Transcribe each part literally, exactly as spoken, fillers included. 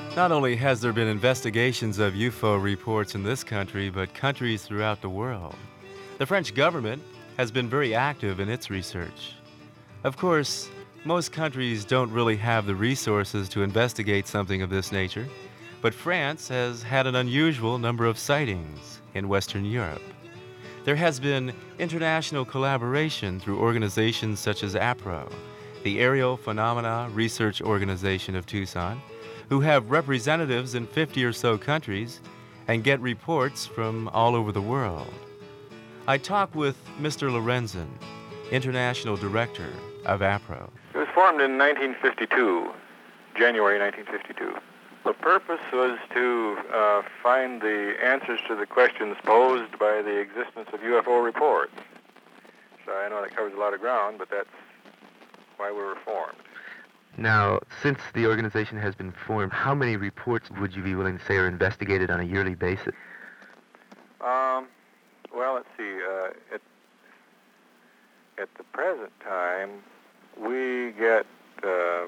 Not only has there been investigations of U F O reports in this country, but countries throughout the world. The French government has been very active in its research. Of course, most countries don't really have the resources to investigate something of this nature, but France has had an unusual number of sightings in Western Europe. There has been international collaboration through organizations such as APRO, the Aerial Phenomena Research Organization of Tucson, who have representatives in fifty or so countries and get reports from all over the world. I talk with Mister Lorenzen, International Director of APRO. It was formed in nineteen fifty-two, January nineteen fifty-two. The purpose was to uh, find the answers to the questions posed by the existence of U F O reports. So I know that covers a lot of ground, but that's why we were formed. Now, since the organization has been formed, how many reports would you be willing to say are investigated on a yearly basis? Um, well, let's see. Uh, at, at the present time, we get, um,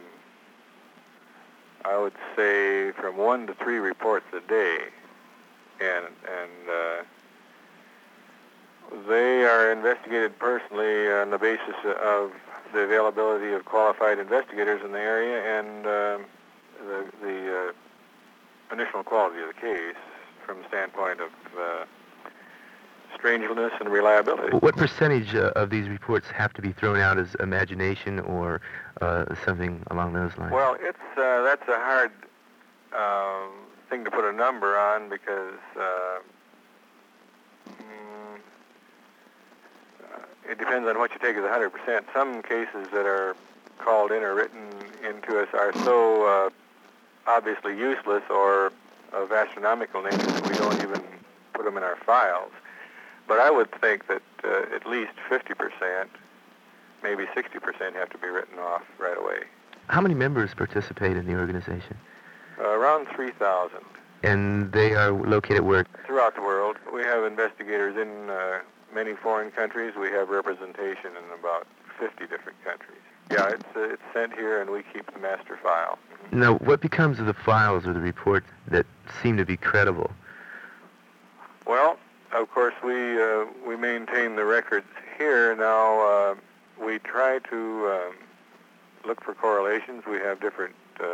I would say, from one to three reports a day, and and uh, they are investigated personally on the basis of the availability of qualified investigators in the area and um, the, the uh, initial quality of the case from the standpoint of uh, strangeness and reliability. What percentage uh, of these reports have to be thrown out as imagination or uh, something along those lines? Well, it's uh, that's a hard um, thing to put a number on because uh, mm, uh, it depends on what you take as one hundred percent. Some cases that are called in or written into us are so uh, obviously useless or of astronomical nature that we don't even put them in our files. But I would think that uh, at least fifty percent, maybe sixty percent have to be written off right away. How many members participate in the organization? Uh, around three thousand. And they are located where? Throughout the world. We have investigators in uh, many foreign countries. We have representation in about fifty different countries. Yeah, it's uh, it's sent here and we keep the master file. Mm-hmm. Now, what becomes of the files or the reports that seem to be credible? Well, of course, we uh, we maintain the records here. Now, uh, we try to um, look for correlations. We have different uh,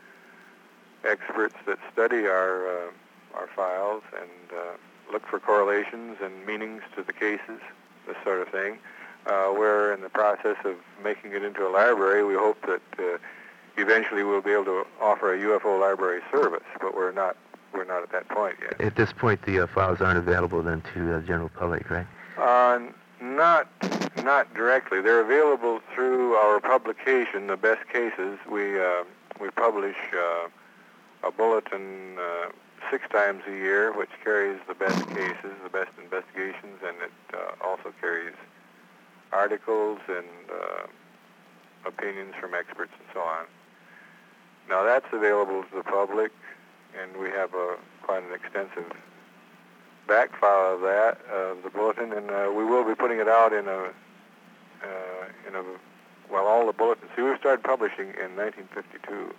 experts that study our uh, our files and uh, look for correlations and meanings to the cases, this sort of thing. Uh, we're in the process of making it into a library. We hope that uh, eventually we'll be able to offer a U F O library service, but we're not we're not at that point yet. At this point, the uh, files aren't available then to the general public, right? Uh, not not directly. They're available through our publication, The Best Cases. We uh, we publish uh, a bulletin uh, six times a year, which carries the best cases, the best investigations, and it uh, also carries articles and uh, opinions from experts and so on. Now that's available to the public, and we have a quite an extensive back file of that, of the bulletin, and uh, we will be putting it out in a, uh, in a, well, all the bulletins. See, we started publishing in nineteen fifty-two,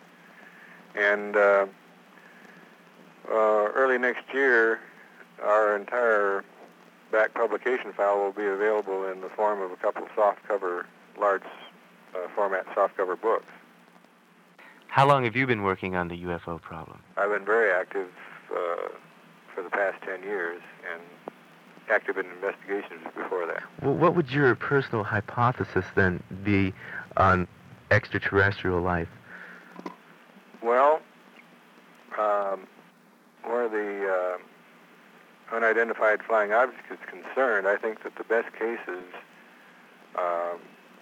and uh, uh, early next year, our entire back publication file will be available in the form of a couple of softcover, large uh, format softcover books. How long have you been working on the U F O problem? I've been very active uh, for the past ten years and active in investigations before that. Well, what would your personal hypothesis then be on extraterrestrial life? Well, um, where the uh, unidentified flying object is concerned, I think that the best cases um,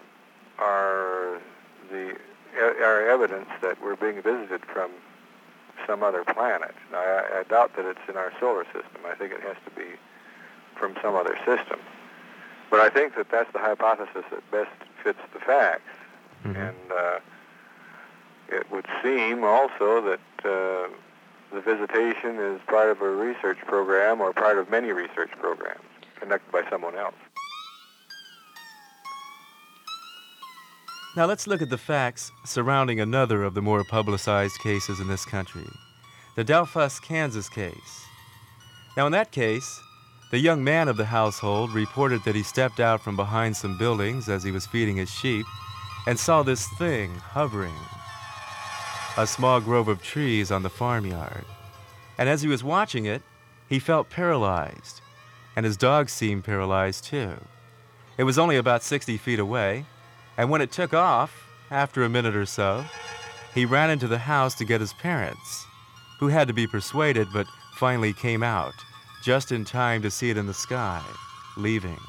are the are evidence that we're being visited from some other planet. Now, I, I doubt that it's in our solar system. I think it has to be from some other system. But I think that that's the hypothesis that best fits the facts. Mm-hmm. And uh, it would seem also that uh, the visitation is part of a research program or part of many research programs conducted by someone else. Now let's look at the facts surrounding another of the more publicized cases in this country, the Delphos, Kansas case. Now in that case, the young man of the household reported that he stepped out from behind some buildings as he was feeding his sheep and saw this thing hovering, a small grove of trees on the farmyard. And as he was watching it, he felt paralyzed, and his dog seemed paralyzed too. It was only about sixty feet away, and when it took off, after a minute or so, he ran into the house to get his parents, who had to be persuaded but finally came out, just in time to see it in the sky, leaving.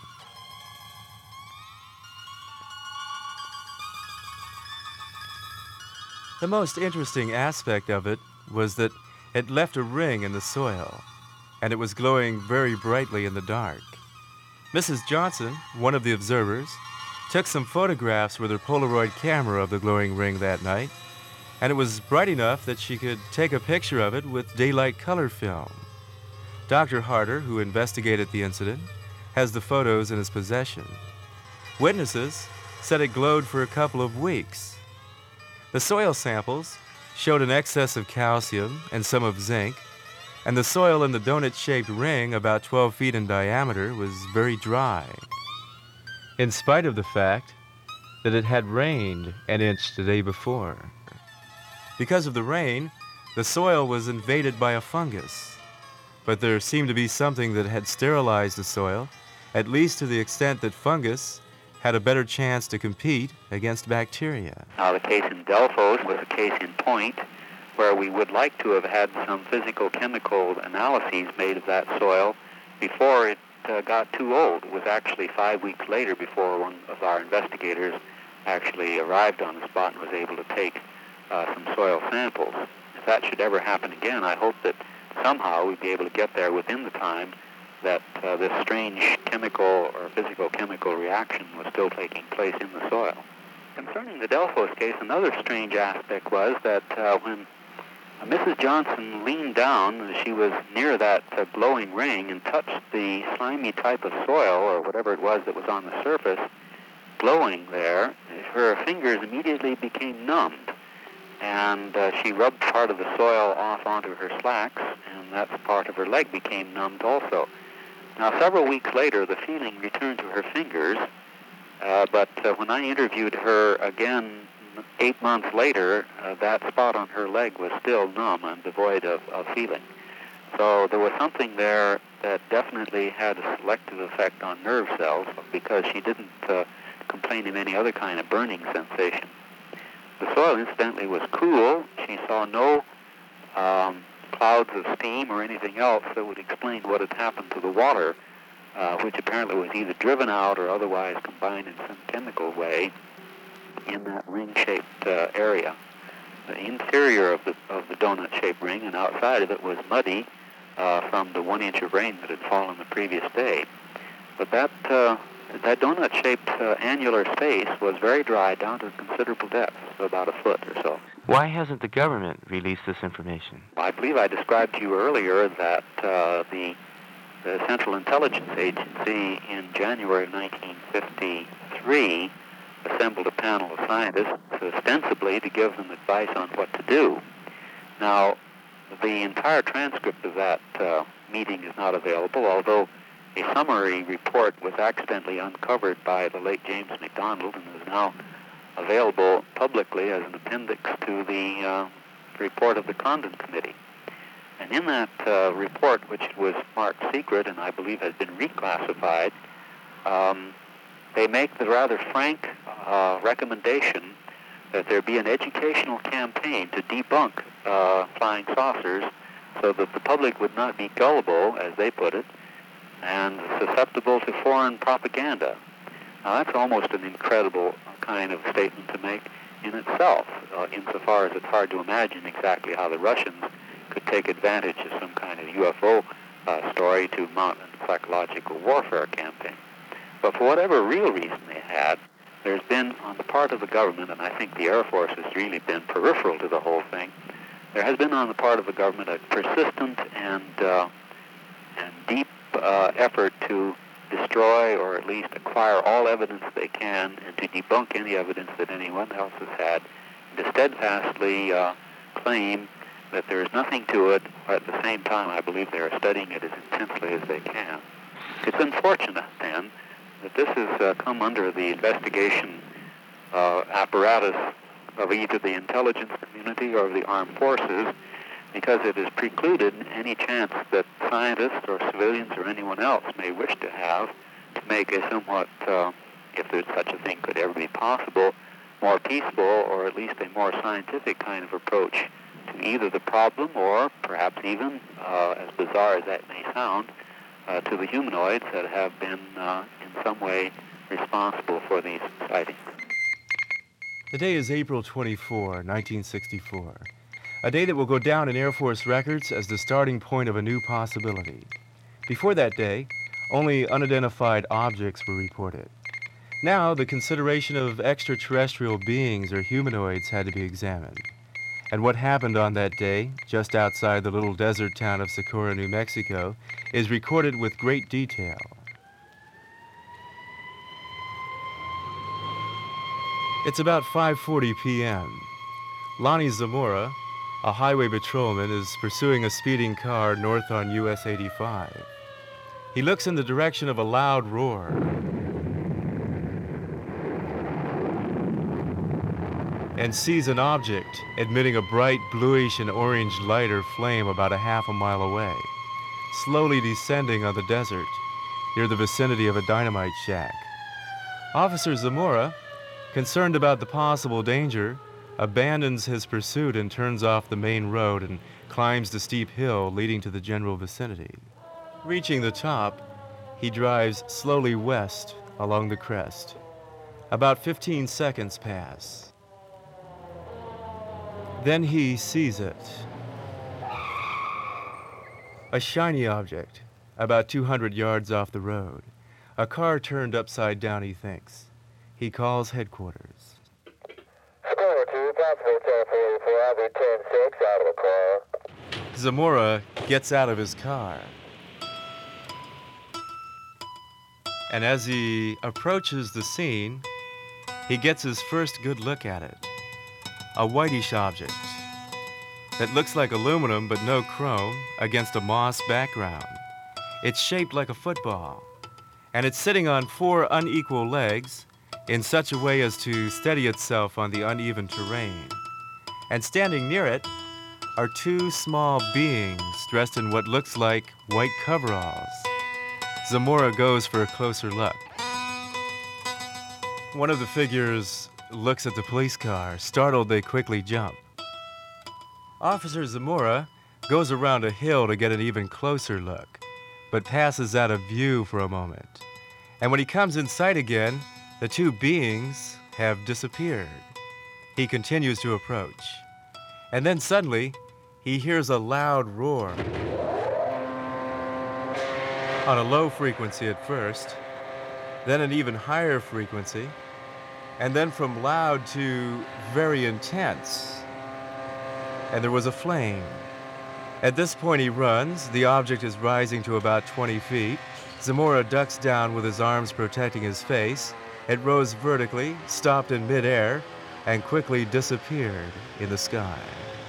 The most interesting aspect of it was that it left a ring in the soil, and it was glowing very brightly in the dark. Missus Johnson, one of the observers, took some photographs with her Polaroid camera of the glowing ring that night, and it was bright enough that she could take a picture of it with daylight color film. Doctor Harder, who investigated the incident, has the photos in his possession. Witnesses said it glowed for a couple of weeks. The soil samples showed an excess of calcium and some of zinc, and the soil in the donut-shaped ring, about twelve feet in diameter, was very dry, in spite of the fact that it had rained an inch the day before. Because of the rain, the soil was invaded by a fungus, but there seemed to be something that had sterilized the soil, at least to the extent that fungus had a better chance to compete against bacteria. Now, the case in Delphos was a case in point where we would like to have had some physical-chemical analyses made of that soil before it uh, got too old. It was actually five weeks later before one of our investigators actually arrived on the spot and was able to take uh, some soil samples. If that should ever happen again, I hope that somehow we'd be able to get there within the time that uh, this strange chemical or physical-chemical reaction was still taking place in the soil. Concerning the Delphos case, another strange aspect was that uh, when Missus Johnson leaned down, she was near that uh, glowing ring and touched the slimy type of soil, or whatever it was that was on the surface, glowing there, her fingers immediately became numbed. And uh, she rubbed part of the soil off onto her slacks, and that part of her leg became numbed also. Now, several weeks later, the feeling returned to her fingers, uh, but uh, when I interviewed her again eight months later, uh, that spot on her leg was still numb and devoid of, of feeling. So there was something there that definitely had a selective effect on nerve cells, because she didn't uh, complain of any other kind of burning sensation. The soil, incidentally, was cool. She saw no um, clouds of steam or anything else that would explain what had happened to the water, uh, which apparently was either driven out or otherwise combined in some chemical way in that ring-shaped uh, area. The interior of the of the donut-shaped ring and outside of it was muddy uh, from the one inch of rain that had fallen the previous day. But that uh, that donut-shaped uh, annular space was very dry down to a considerable depth, so about a foot or so. Why hasn't the government released this information? I believe I described to you earlier that uh, the, the Central Intelligence Agency in January of nineteen fifty-three assembled a panel of scientists ostensibly to give them advice on what to do. Now, the entire transcript of that uh, meeting is not available, although a summary report was accidentally uncovered by the late James McDonald and is now available publicly as an appendix to the uh, report of the Condon Committee. And in that uh, report, which was marked secret and I believe has been reclassified, um, they make the rather frank uh, recommendation that there be an educational campaign to debunk uh, flying saucers so that the public would not be gullible, as they put it, and susceptible to foreign propaganda. Now, that's almost an incredible kind of statement to make in itself, uh, insofar as it's hard to imagine exactly how the Russians could take advantage of some kind of U F O uh, story to mount a psychological warfare campaign. But for whatever real reason they had, there's been, on the part of the government, and I think the Air Force has really been peripheral to the whole thing, there has been on the part of the government a persistent and, uh, and deep uh, effort to destroy or at least acquire all evidence they can and to debunk any evidence that anyone else has had, and to steadfastly uh, claim that there is nothing to it, but at the same time I believe they are studying it as intensely as they can. It's unfortunate, then, that this has uh, come under the investigation uh, apparatus of either the intelligence community or of the armed forces, because it has precluded any chance that scientists or civilians or anyone else may wish to have to make a somewhat, uh, if there's such a thing could ever be possible, more peaceful or at least a more scientific kind of approach to either the problem or perhaps even, uh, as bizarre as that may sound, uh, to the humanoids that have been uh, in some way responsible for these sightings. The day is April twenty-fourth, nineteen sixty-four. A day that will go down in Air Force records as the starting point of a new possibility. Before that day, only unidentified objects were reported. Now, the consideration of extraterrestrial beings or humanoids had to be examined. And what happened on that day, just outside the little desert town of Socorro, New Mexico, is recorded with great detail. It's about five forty p.m. Lonnie Zamora, a highway patrolman, is pursuing a speeding car north on U S eighty-five. He looks in the direction of a loud roar. And sees an object emitting a bright bluish and orange light or flame about a half a mile away, slowly descending on the desert near the vicinity of a dynamite shack. Officer Zamora, concerned about the possible danger, abandons his pursuit and turns off the main road and climbs the steep hill leading to the general vicinity. Reaching the top, he drives slowly west along the crest. About fifteen seconds pass. Then he sees it. A shiny object, about two hundred yards off the road. A car turned upside down, he thinks. He calls headquarters. Score two, possible ten forty-four, I'll be ten six out of the car. Zamora gets out of his car. And as he approaches the scene, he gets his first good look at it. A whitish object that looks like aluminum but no chrome against a moss background. It's shaped like a football, and it's sitting on four unequal legs in such a way as to steady itself on the uneven terrain. And standing near it are two small beings dressed in what looks like white coveralls. Zamora goes for a closer look. One of the figures looks at the police car. Startled, they quickly jump. Officer Zamora goes around a hill to get an even closer look, but passes out of view for a moment. And when he comes in sight again, the two beings have disappeared. He continues to approach. And then suddenly, he hears a loud roar. On a low frequency at first, then an even higher frequency, and then from loud to very intense. And there was a flame. At this point he runs. The object is rising to about twenty feet. Zamora ducks down with his arms protecting his face. It rose vertically, stopped in midair, and quickly disappeared in the sky.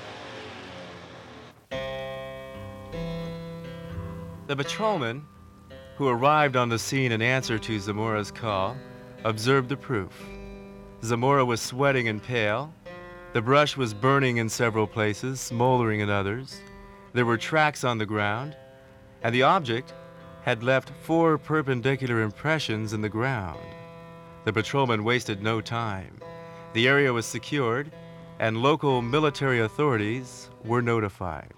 The patrolman, who arrived on the scene in answer to Zamora's call, observed the proof. Zamora was sweating and pale. The brush was burning in several places, smoldering in others. There were tracks on the ground, and the object had left four perpendicular impressions in the ground. The patrolman wasted no time. The area was secured, and local military authorities were notified.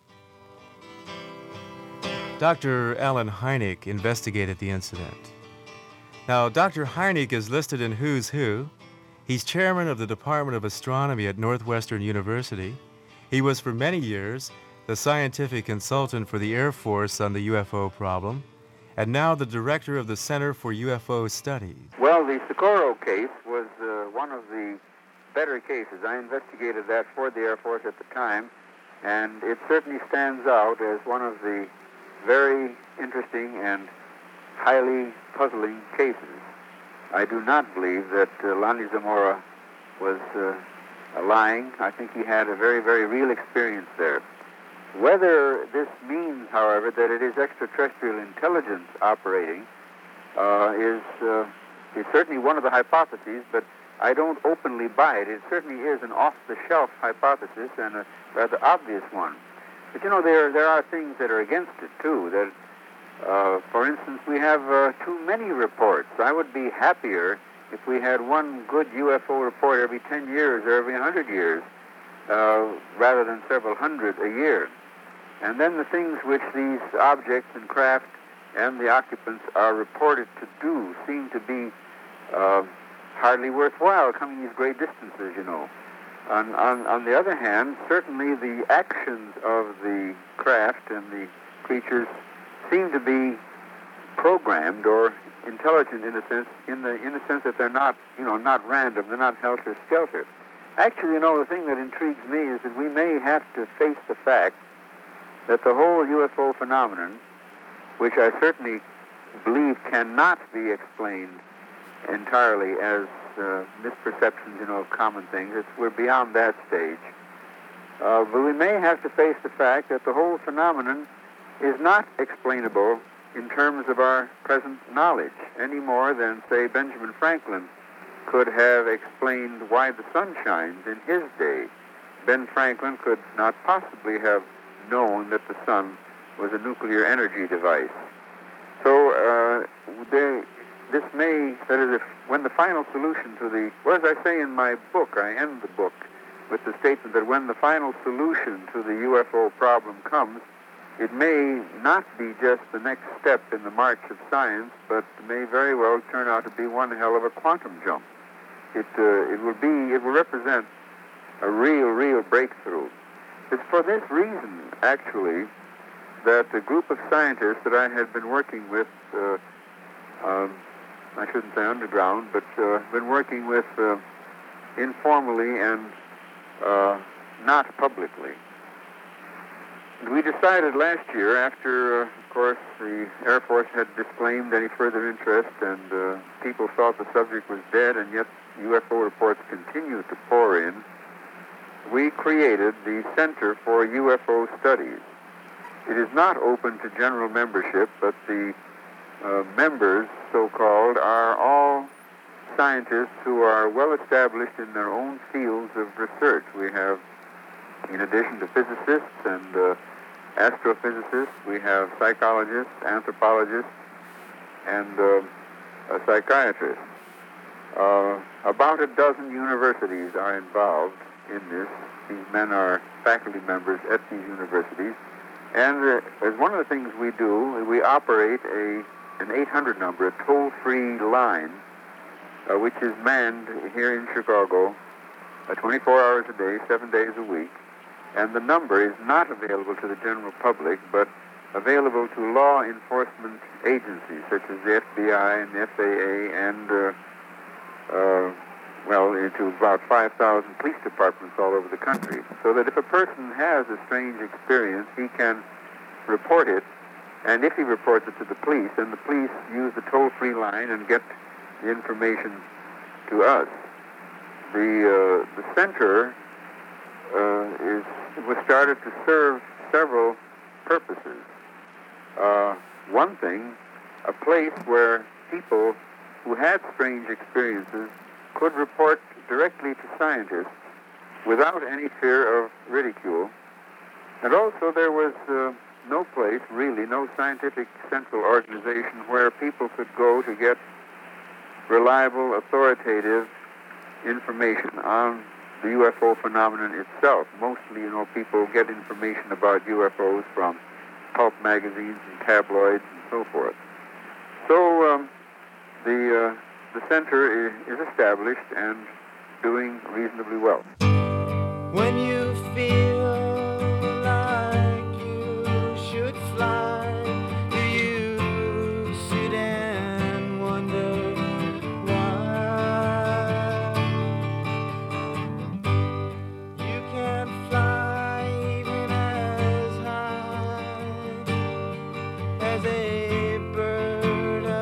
Doctor Alan Hynek investigated the incident. Now, Doctor Hynek is listed in Who's Who. He's chairman of the Department of Astronomy at Northwestern University. He was for many years the scientific consultant for the Air Force on the U F O problem, and now the director of the Center for U F O Studies. Well, the Socorro case was uh, one of the better cases. I investigated that for the Air Force at the time, and it certainly stands out as one of the very interesting and highly puzzling cases. I do not believe that uh, Lonnie Zamora was uh, lying. I think he had a very, very real experience there. Whether this means, however, that it is extraterrestrial intelligence operating uh, is, uh, is certainly one of the hypotheses, but I don't openly buy it. It certainly is an off-the-shelf hypothesis and a rather obvious one. But, you know, there, there are things that are against it, too. That, uh, for instance, we have uh, too many reports. I would be happier if we had one good U F O report every ten years or every one hundred years, uh, rather than several hundred a year. And then the things which these objects and craft and the occupants are reported to do seem to be uh, hardly worthwhile, coming these great distances, you know. On, on, on the other hand, certainly the actions of the craft and the creatures seem to be programmed or intelligent in a sense, in the in the sense that they're not, you know, not random, they're not helter-skelter. Actually, you know, the thing that intrigues me is that we may have to face the fact that the whole U F O phenomenon, which I certainly believe cannot be explained entirely as uh, misperceptions, you know, of common things. It's, we're beyond that stage. Uh, but we may have to face the fact that the whole phenomenon is not explainable in terms of our present knowledge, any more than, say, Benjamin Franklin could have explained why the sun shines in his day. Ben Franklin could not possibly have known that the sun was a nuclear energy device. So uh, they, this may, that is, if when the final solution to the, well, as I say in my book, I end the book with the statement that when the final solution to the U F O problem comes, it may not be just the next step in the march of science, but may very well turn out to be one hell of a quantum jump. It, uh, it will be, it will represent a real, real breakthrough. It's for this reason, actually, that the group of scientists that I had been working with, uh, um, I shouldn't say underground, but uh, been working with uh, informally and uh, not publicly. We decided last year, after, uh, of course, the Air Force had disclaimed any further interest and uh, people thought the subject was dead, and yet U F O reports continued to pour in, we created the Center for U F O Studies. It is not open to general membership, but the uh, members, so-called, are all scientists who are well established in their own fields of research. We have, in addition to physicists and uh, astrophysicists, we have psychologists, anthropologists, and uh, a psychiatrist. Uh, about a dozen universities are involved in this. These men are faculty members at these universities. And uh, as one of the things we do, we operate a an eight hundred number, a toll-free line, uh, which is manned here in Chicago uh, twenty-four hours a day, seven days a week. And the number is not available to the general public, but available to law enforcement agencies such as the F B I and the F A A and, uh, uh, well, to about five thousand police departments all over the country. So that if a person has a strange experience, he can report it, and if he reports it to the police, then the police use the toll-free line and get the information to us. The, uh, the center uh, is was started to serve several purposes. Uh, one thing, a place where people who had strange experiences could report directly to scientists without any fear of ridicule. And also there was uh, no place, really, no scientific central organization where people could go to get reliable, authoritative information on the U F O phenomenon itself. Mostly, you know, people get information about U F Os from pulp magazines and tabloids and so forth. So um, the uh, the center is, is established and doing reasonably well. When you feel like you should fly, do you sit and wonder why you can't fly even as high as a bird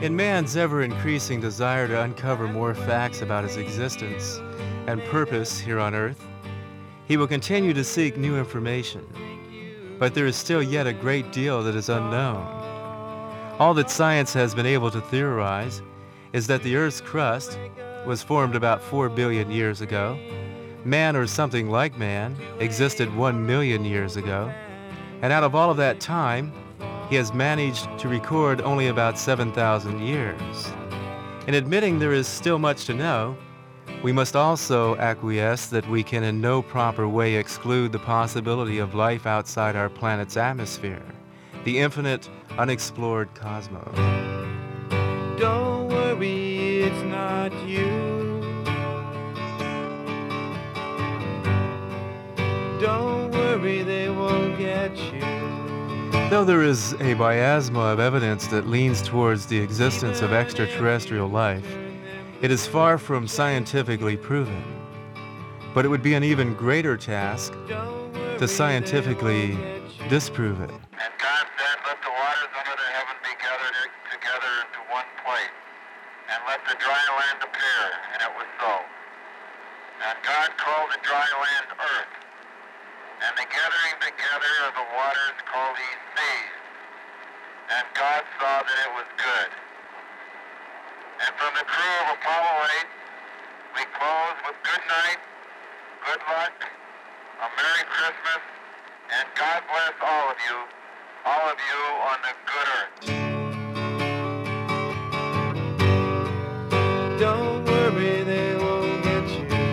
In man's ever-increasing desire to uncover more facts about his existence and purpose here on Earth, he will continue to seek new information. But there is still yet a great deal that is unknown. All that science has been able to theorize is that the Earth's crust was formed about four billion years ago. Man, or something like man, existed one million years ago. And out of all of that time, he has managed to record only about seven thousand years. In admitting there is still much to know, we must also acquiesce that we can in no proper way exclude the possibility of life outside our planet's atmosphere, the infinite, unexplored cosmos. Don't worry, it's not you. Don't worry, they won't get you. Though there is a miasma of evidence that leans towards the existence of extraterrestrial life, it is far from scientifically proven. But it would be an even greater task to scientifically disprove it. And God said, let the waters under the heaven be gathered together into one place, and let the dry land appear, and it was so. And God called the dry land earth, and the gathering together of the waters called he seas. And God saw that it was good. And from the crew of Apollo eight, we close with good night, good luck, a Merry Christmas, and God bless all of you, all of you on the good earth. Don't worry, they won't get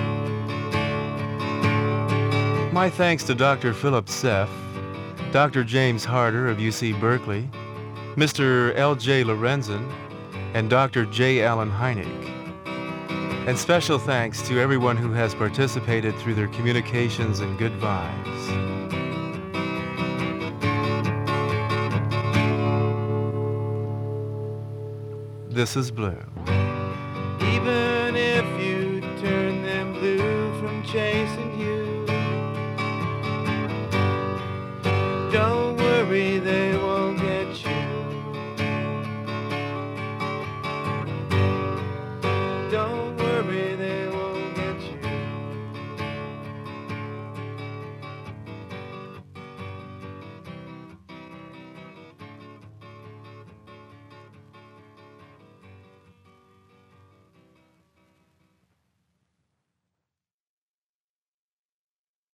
you. My thanks to Doctor Philip Seff, Doctor James Harder of U C Berkeley, Mister L J Lorenzen, and Doctor J. Allen Hynek. And special thanks to everyone who has participated through their communications and good vibes. This is Blue. Even if you turn them blue from chasing you,